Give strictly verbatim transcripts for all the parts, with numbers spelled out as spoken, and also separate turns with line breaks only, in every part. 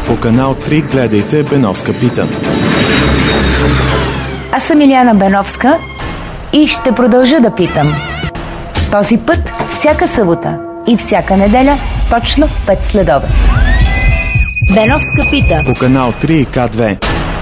По канал три гледайте Беновска пита.
Аз съм Илияна Беновска и ще продължа да питам. Този път всяка събота и всяка неделя точно в пет следобед. Беновска пита.
По канал три и К две.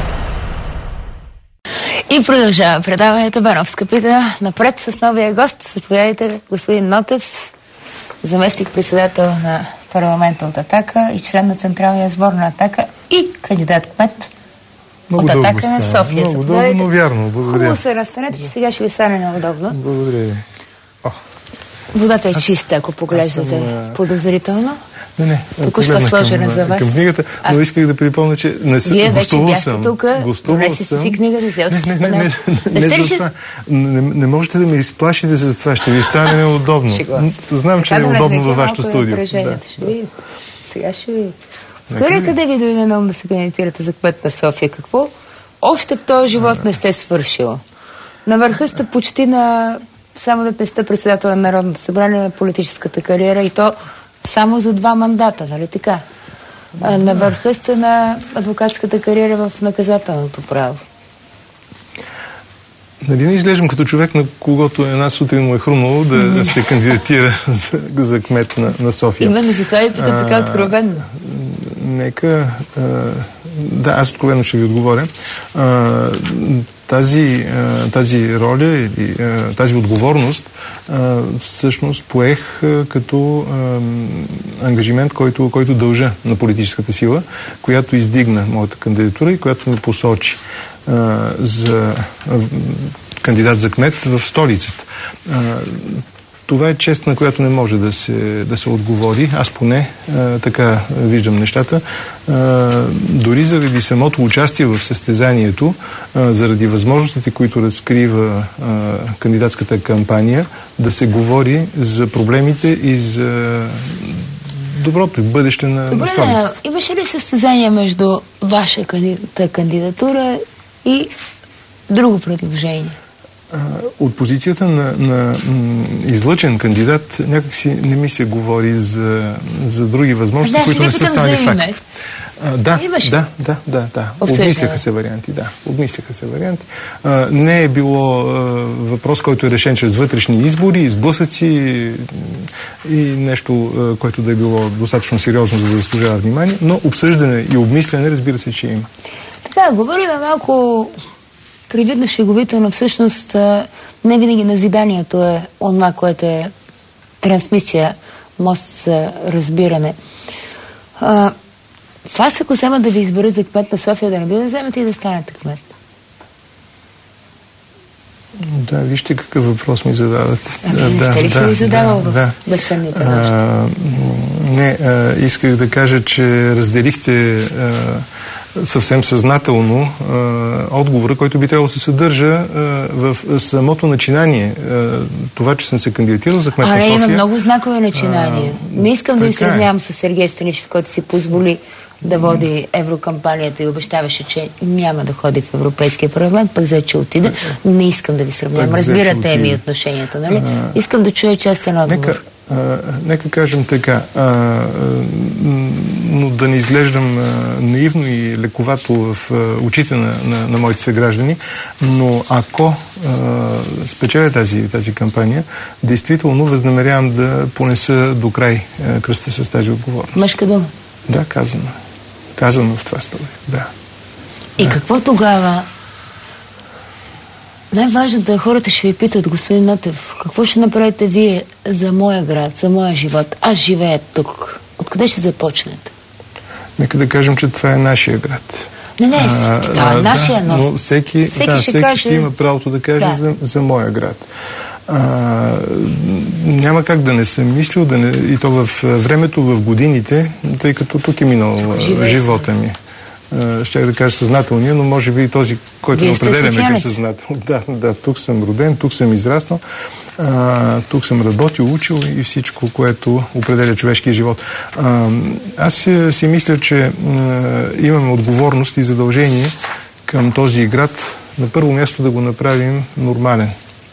И продължава предаването Беновска пита. Напред с новия гост. Заповядайте, господин Нотев, заместник-председател на парламента от Атака и член на Централния сбор на Атака и кандидат-кмет от Атака на София.
Много удобно, вярно. Благодаря.
Хубаво се разстанете, че сега ще ви стане неудобно.
Благодаря ви.
Водата е чиста, ако поглеждате съм... подозрително.
Не, не.
Току-що сложена за вас.
Към книгата, а... но исках да припомня, че не съм.
Вие вече бяхте тук, донеси
съм...
си книгата, взел си.
Не, не, не, не, не, за това. Не, не можете да ме изплашите за това, ще ви стане неудобно. Знам, че е неудобно във вашето студио. Да,
ще видите. Сега ще видите. Скоро къде ви дойде на ум да се кандидатирате за кмет на София? Какво още в този живот не сте свършила? На върха сте почти на... Само да не сте председател на Народното събрание на политическата кариера и то само за два мандата, нали така? А на върха сте на адвокатската кариера в наказателното право.
Нали не изглеждам като човек, на когото една сутрин му е хрумнало да mm-hmm. се кандидатира за, за кмет на, на София.
Именно за това и питам така откровенно.
Нека... А, да, аз откровенно ще ви отговоря. А, тази, а, тази роля или а, тази отговорност а, всъщност поех а, като а, ангажимент, който, който дължа на политическата сила, която издигна моята кандидатура и която ме посочи а, за а, кандидат за кмет в столицата. А, Това е чест, на която не може да се, да се отговори. Аз поне а, така виждам нещата. А, дори заради самото участие в състезанието, а, заради възможностите, които разкрива а, кандидатската кампания, да се говори за проблемите и за доброто бъдеще на, на столицата.
Имаше ли състезание между вашата кандидатура и друго предложение?
От позицията на, на излъчен кандидат някакси не ми се говори за, за други възможности, да, които не са станали факт. А, да, да, да, да, да. Обмисляха се варианти, да. Обмисляха се варианти. А, не е било а, въпрос, който е решен чрез вътрешни избори, сблъсъци и нещо, а, което да е било достатъчно сериозно, за да заслужава внимание, но обсъждане и обмисляне, разбира се, че има.
Така, говорим малко привидно шеговито, всъщност не винаги назиданието е онова, което е трансмисия, мост за разбиране. А, вас, ако вземат да ви изберат за кмет на София, да не би да вземете и да станете кмет?
Да, вижте какъв въпрос ми задавате.
Ами, не
да,
сте ли
да,
си ви задавал
да,
в
да.
безсънните нощи?
Не, а, исках да кажа, че разделихте а, съвсем съзнателно а, отговора, който би трябвало да се съдържа а, в самото начинание. А, това, че съм се кандидатирал за кмет на София...
А, не, има много знакове начинания. А, не искам да ви сравнявам
е.
с Сергей Станишев, който си позволи да води еврокампанията и обещаваше, че няма да ходи в Европейския парламент, пък взе, че отиде. Не искам да ви сравнявам. Разбирате ми отношението, нали? А, искам да чуя честен отговор.
Нека, а, нека кажем така, а, а, но да не изглеждам а, наивно и лековато в а, очите на, на, на моите съграждани, но ако а, спечеля тази, тази кампания, действително възнамерявам да понеса до край а, кръста с тази отговорност.
Мъжка дума?
Да, казано. Казано в това стори, да.
И
да.
Какво тогава? Най-важното е, хората ще ви питат, господин Нотев, какво ще направите вие за моя град, за моя живот? Аз живея тук. Откъде ще започнете?
Нека да кажем, че това е нашия град.
Не, не, а, това е нашия,
да, но всеки, всеки, да, ще, всеки каже... ще има правото да каже да. за, за моя град. А, няма как да не съм мислил, да не, и то в времето, в годините, тъй като тук е минал тук живота ми. Щях да кажа съзнателния, но може би и този, който не определяме към съзнател. Да, да, тук съм роден, тук съм израснал, а, тук съм работил, учил и всичко, което определя човешкия живот. А, аз си, си мисля, че а, имаме отговорност и задължение към този град на първо място да го направим нормален.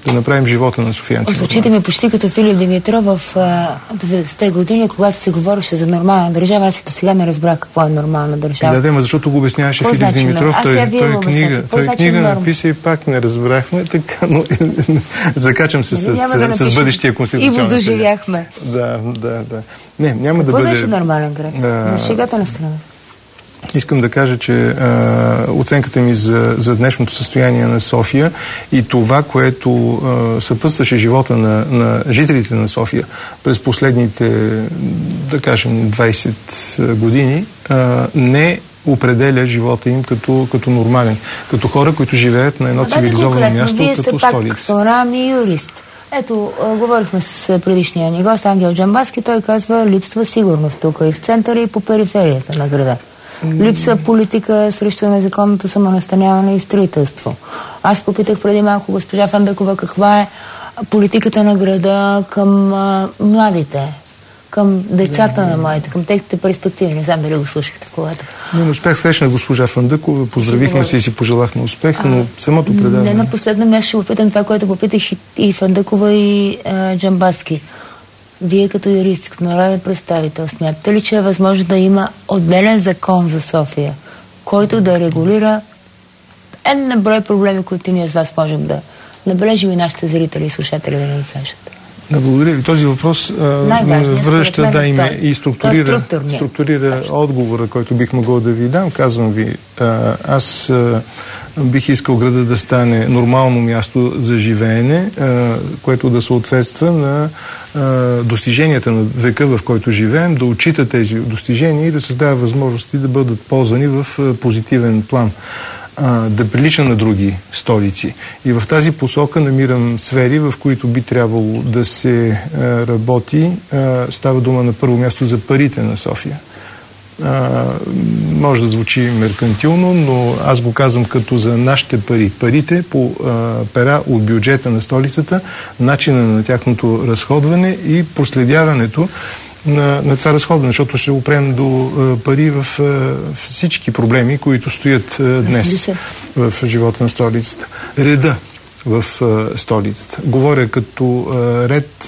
да направим живота на софиянци.
Звучите ми почти като Филип Димитров в деветдесетте години, когато се говореше за нормална държава. Аз и до сега не разбрах какво е нормална държава.
Да, да, защото го обясняваше Филип
значи,
Димитров. Той,
той,
той, книга, той
значи
книга
норм?
написа и пак не разбрахме, така, но закачам се с, да с, с бъдещия конституционен.
И го доживяхме.
Да, да, да. Не, няма
какво
да бъде...
значи нормален град? За шегата на страна.
Искам да кажа, че а, оценката ми за, за днешното състояние на София и това, което а, съпътстваше живота на, на жителите на София през последните, да кажем, двайсет години, а, не определя живота им като, като нормален. Като хора, които живеят на едно
да,
цивилизовано място,
вие
като
сте
столица.
Пак Сорам и юрист. Ето, а, говорихме с предишния ни гост, Ангел Джамбазки, той казва, липсва сигурност тук и в центъра, и по периферията на града. Липсва политика срещу незаконното самонастаняване и строителство. Аз попитах преди малко госпожа Фандъкова каква е политиката на града към а, младите, към децата да, на младите, към техните перспективи. Не знам дали го слушахте в колата.
Не успях срещна госпожа Фандъкова, поздравихме се и си пожелахме успех, но а, самото предаване...
Не на последно място ще попитам това, което попитах и, и Фандъкова, и а, Джамбазки. Вие като юрист, като народен представител, смятате ли, че е възможно да има отделен закон за София, който да регулира една брой проблеми, които ние с вас можем да набележим и нашите зрители и слушатели да ни кажат?
Да, благодаря ви. Този въпрос връща да им и структурира, е структурира отговора, който бих могъл да ви дам. Казвам ви, аз бих искал града да стане нормално място за живеене, което да съответства на достиженията на века, в който живеем, да отчита тези достижения и да създава възможности да бъдат ползвани в позитивен план, да прилича на други столици. И в тази посока намирам сфери, в които би трябвало да се работи. Става дума на първо място за парите на София. А, може да звучи меркантилно, но аз го казвам като за нашите пари. Парите по а, пера от бюджета на столицата, начина на тяхното разходване и проследяването на, на това разходване, защото ще опрем до а, пари в а, всички проблеми, които стоят а, днес в живота на столицата. Реда в а, столицата. Говоря като а, ред а,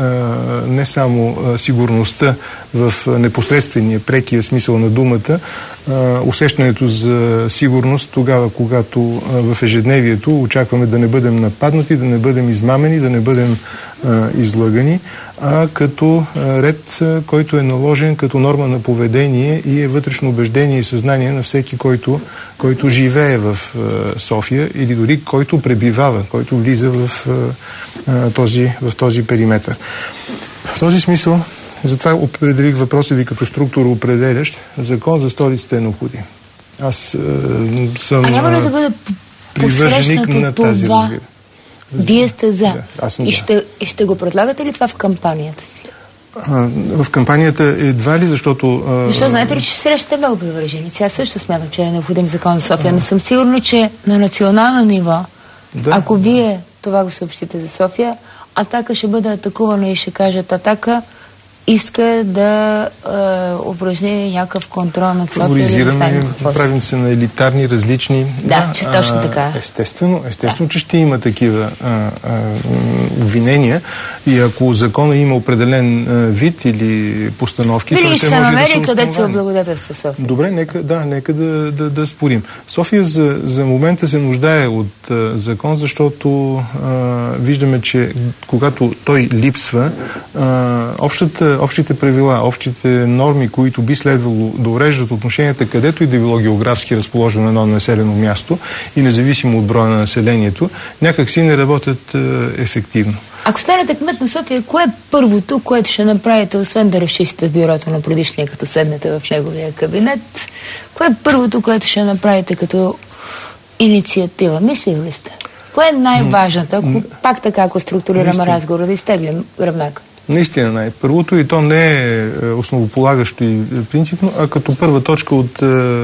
не само а, сигурността в а, непосредствения, прекия смисъл на думата, а, усещането за сигурност тогава, когато а, в ежедневието очакваме да не бъдем нападнати, да не бъдем измамени, да не бъдем а, излъгани, а като а, ред, а, който е наложен като норма на поведение и е вътрешно убеждение и съзнание на всеки, който, който живее в а, София или дори който пребивава, който влиза в, а, този, в този периметър. В този смисъл, затова определих въпроса ви като структура определящ, закон за столицата е необходим. Аз а, съм
а няма ли да бъде
привърженик на тази разбира.
Вие сте за.
Да, аз съм
и,
за.
ще, и ще го предлагате ли това в кампанията си?
А, в кампанията едва ли, защото... А...
Защо знаете ли, че срещате много привърженици? Аз също смятам, че е необходим закон за София. Не съм сигурна, че на национално ниво, да. Ако вие това го съобщите за София, Атака ще бъде атакувана и ще кажат Атака иска да е, упражни някакъв контрол над София или да стане какво.
Правим се на елитарни, различни.
Да, да че точно а, така.
Естествено, естествено
да.
че ще има такива а, а, обвинения и ако закона има определен а, вид или постановки,
вили ще се намери
да
където се облагодетелства София.
Добре, нека да, нека да, да, да спорим. София за, за момента се нуждае от а, закон, защото а, виждаме, че когато той липсва, а, общата общите правила, общите норми, които би следвало да уреждат отношенията, където и да било географски разположено едно населено място и независимо от броя на населението, някак си не работят е, ефективно.
Ако станете кмет на София, кое е първото, което ще направите, освен да разчистите бюрото на предишния, като седнете в неговия кабинет? Кое е първото, което ще направите като инициатива? Мислили ли сте? Кое е най-важното? Ако, пак така, ако структурираме разговора, да изтеглим гръбнака.
Наистина най-първото и то не е основополагащо и принципно, а като първа точка от е,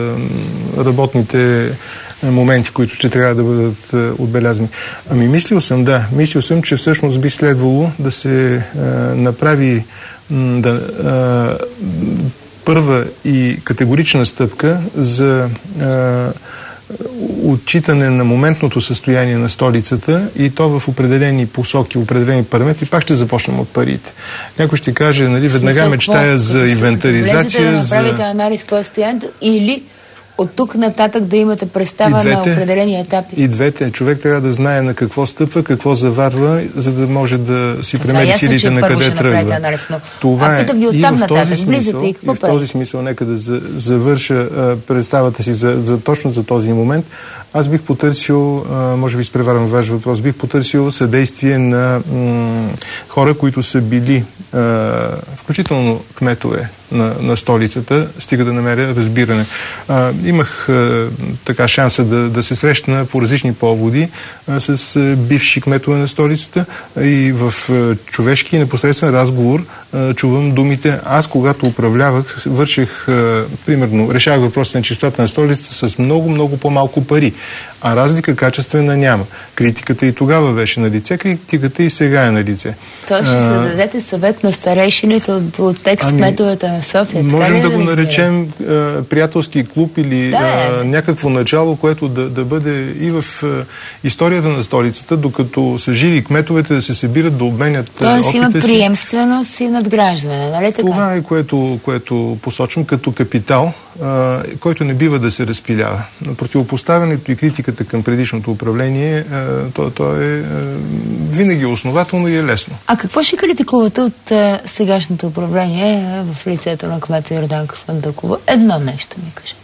работните моменти, които ще трябва да бъдат е, отбелязани. Ами мислил съм, да, мислил съм, че всъщност би следвало да се е, направи м, да, е, първа и категорична стъпка за е, отчитане на моментното състояние на столицата и то в определени посоки, определени параметри, пак ще започнем от парите. Някой ще каже, нали, веднага смисъл, мечтая какво? За инвентаризация.
Да направите за... анализ какво е състоянието или от тук нататък да имате представа двете, на определени етапи.
И двете. Човек трябва да знае на какво стъпва, какво заварва, за да може да си премери силите на къде тръгва.
Анализ, но...
Това
е. И,
и в този смисъл,
и,
и в този смисъл, нека да завърша а, представата си за, за, точно за този момент. Аз бих потърсил, а, може би изпреварвам ваш въпрос, бих потърсил съдействие на м, хора, които са били, а, включително кметове на, на столицата, стига да намеря разбиране. А, имах а, така шанса да, да се срещна по различни поводи а, с а, бивши кметове на столицата и в а, човешки и непосредствен разговор а, чувам думите: аз когато управлявах, върших, а, примерно, решавах въпросите на чистотата на столицата с много, много по-малко пари. А разлика качествена няма. Критиката и тогава беше на лице, критиката и сега е на лице.
То ще се дадете съвет на старейшините от, от текст ами, кметовете на София.
Можем да, да го наречем а, приятелски клуб или да, а, някакво начало, което да, да бъде и в а, историята на столицата, докато са жили кметовете, да се събират, да обменят опита си.
Тоест има приемственост и надграждане, нали така?
Това е, което, което посочвам като капитал, а, който не бива да се разпилява. Противопоставянето и критиката към предишното управление, то, то е винаги основателно и е лесно.
А какво ще критикувате от а, сегашното управление а, в лицето на кмета Йорданка Фандъкова? Едно нещо ми кажете.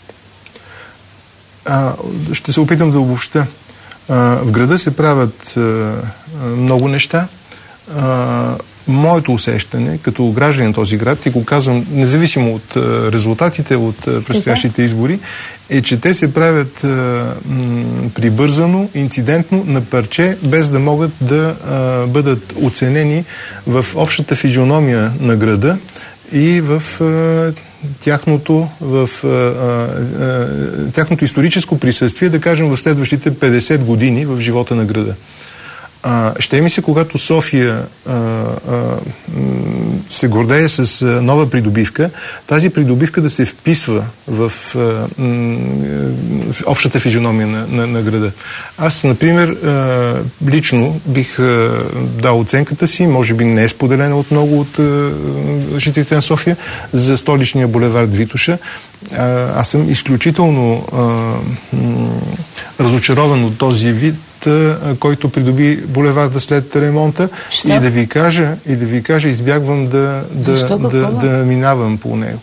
А, ще се опитам да обобщя. А, в града се правят а, много неща. А, моето усещане, като гражданин на този град, и го казвам независимо от а, резултатите от а, предстоящите избори, е, че те се правят а, м, прибързано, инцидентно, на парче, без да могат да а, бъдат оценени в общата физиономия на града и в а, тяхното, в а, а, тяхното историческо присъствие, да кажем, в следващите петдесет години в живота на града. А, ще ми се, когато София а, а, се гордее с а, нова придобивка, тази придобивка да се вписва в, а, в общата физиономия на, на, на града. Аз, например, а, лично бих а, дал оценката си, може би не е споделена от много от а, жителите на София, за столичния булевард Витоша. А, аз съм изключително а, м, разочарован от този вид, който придоби булеварда след ремонта. И да ви кажа, и да ви кажа, избягвам да, да, да, да минавам по него.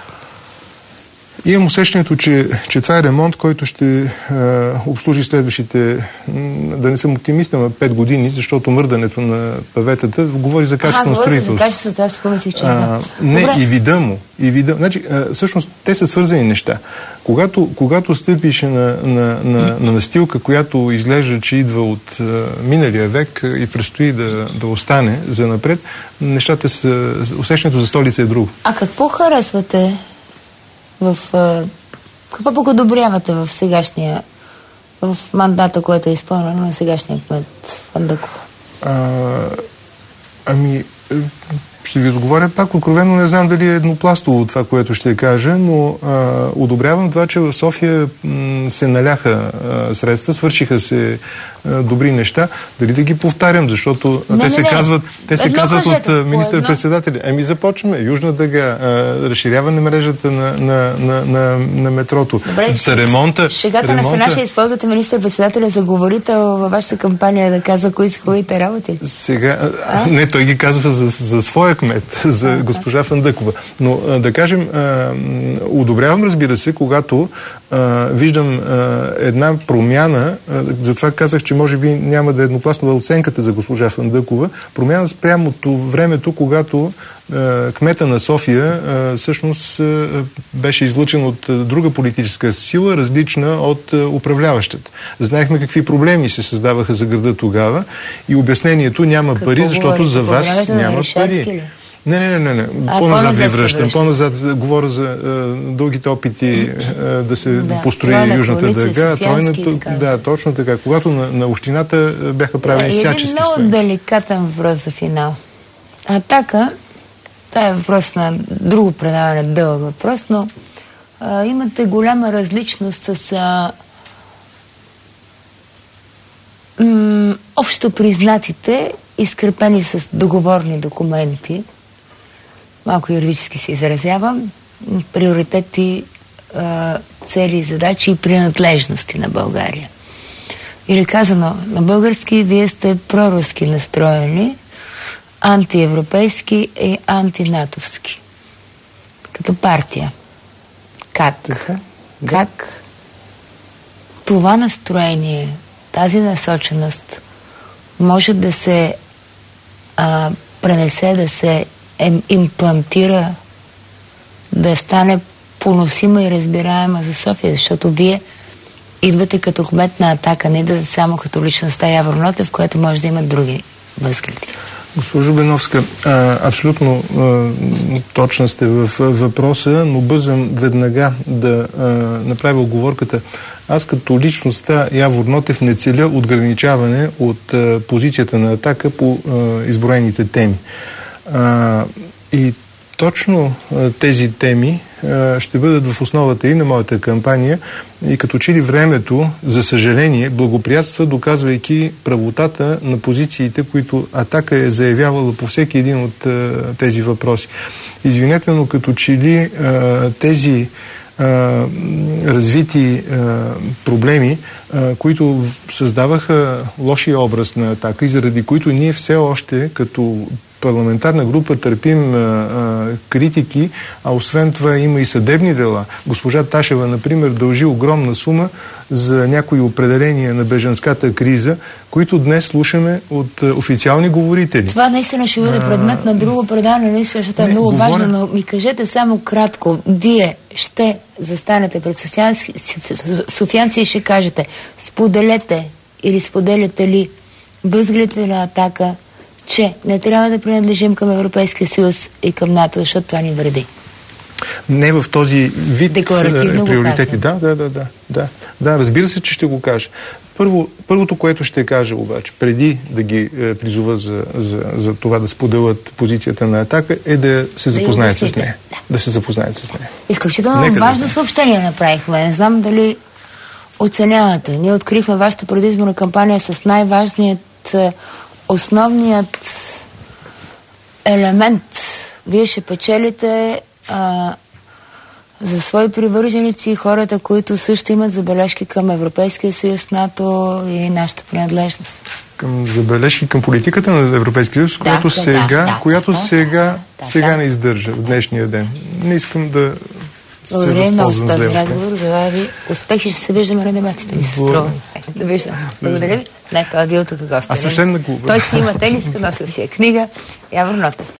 Имам усещането, че, че това е ремонт, който ще е, обслужи следващите, да не съм оптимист, на пет години, защото мърдането на паветата говори за качествено строителство.
За качеството, аз помислих, че а,
не, и вида му. И вида. Значи, а, всъщност, те са свързани неща. Когато, когато стъпиш на, на, на, на настилка, която изглежда, че идва от а, миналия век и предстои да, да остане за напред, нещата са, усещането за столица е друго.
А какво харесвате в... Какво пък одобрявате в сегашния, в мандата, който е изпълнено на сегашния кмет Фандъков?
А, ами, ще ви отговоря пак. Откровено не знам дали е еднопластово това, което ще кажа, но а, одобрявам това, че в София м, се наляха а, средства, свършиха се а, добри неща. Дали да ги повтарям, защото не, те, не, се, не. Казват, те се казват кажете, от министър-председателя. Ами започваме. Южна дъга, а, разширяване мрежата на, на, на, на, на метрото.
Добре,
ще, ремонта,
шегата
ремонта...
на страна ще използвате министър-председателя за говорител във вашата кампания да казва кои са хубавите работи.
Сега, а? Не, той ги казва за, за своя кмет, за госпожа Фандъкова. Но да кажем, одобрявам, разбира се, когато а, виждам а, една промяна, а, затова казах, че може би няма да е еднопластова оценката за госпожа Фандъкова, промяна спрямо времето, когато а, кмета на София а, всъщност а, беше излъчен от а, друга политическа сила, различна от а, управляващата. Знаехме какви проблеми се създаваха за града тогава и обяснението няма какво пари, защото говорите? За вас няма пари. Не, не, не, не. По-назад ви връщам. По-назад говоря за а, дългите опити а, да се да, построи Южната дъга. Тройната, да, точно така. Когато на, на общината бяха правени да, всячески спреми.
Един много деликатен въпрос за финал. Атака, това е въпрос на друго предаване, дълъг въпрос, но а, имате голяма различност с а, общо признатите, изкрепени с договорни документи, малко юридически се изразявам, приоритети, цели, задачи и принадлежности на България. Или казано на български, вие сте проруски настроени, антиевропейски и антинатовски. Като партия. Как?
Така, да.
Как това настроение, тази насоченост може да се а, пренесе, да се им, имплантира, да стане поносима и разбираема за София, защото вие идвате като кмет на Атака, не да само като личността Явор Нотев, което може да имат други възгледи.
Госпожо Беновска, а, абсолютно а, точна сте в въпроса, но бързам веднага да а, направя оговорката. Аз като личността Явор Нотев не целя отграничаване от а, позицията на Атака по а, изброените теми. А, и точно а, тези теми а, ще бъдат в основата и на моята кампания и като че ли времето, за съжаление, благоприятства, доказвайки правотата на позициите, които Атака е заявявала по всеки един от а, тези въпроси. Извинете, но като че ли а, тези а, развити а, проблеми, а, които създаваха лошия образ на Атака и заради които ние все още като парламентарна група търпим а, а, критики, а освен това има и съдебни дела. Госпожа Ташева, например, дължи огромна сума за някои определения на бежанската криза, които днес слушаме от а, официални говорители.
Това наистина ще бъде предмет на друго предаване, наистина, защото е
не,
много
говоря...
важно, но ми кажете само кратко. Вие ще застанете пред софиянци, софиянци и ще кажете, споделете или споделяте ли възгледите на Атака, че не трябва да принадлежим към Европейския съюз и към НАТО, защото това ни вреди.
Не в този вид
декларативно
приоритети. Да, да, да, да, да. Да, разбира се, че ще го кажа. Първо, първото, което ще кажа обаче, преди да ги е, призова за, за, за това да споделят позицията на Атака, е да се запознаят да с нея. Да. да се запознаят с нея.
Изключително
Нека
важно
да
съобщение направихме. Не знам дали оценявате. Ние открихме вашата предизборна кампания с най-важният, основният елемент. Вие ще печелите а, за свои привърженици и хората, които също имат забележки към Европейския съюз, НАТО и нашата принадлежност.
Към забележки към политиката на Европейския съюз,
да,
която
да,
сега,
да,
която
да,
сега,
да, да,
сега
да.
не издържа в днешния ден. Не искам да се
Благодаря много за този
за
разговор. Желая ви успехи. Ще се виждаме на дебатите, ми се струва. Да виждам. Благодаря ви. Не, той е бил тук гост.
А свещена клуба.
Той си има тениска, носил си е книга. Явор Нотев.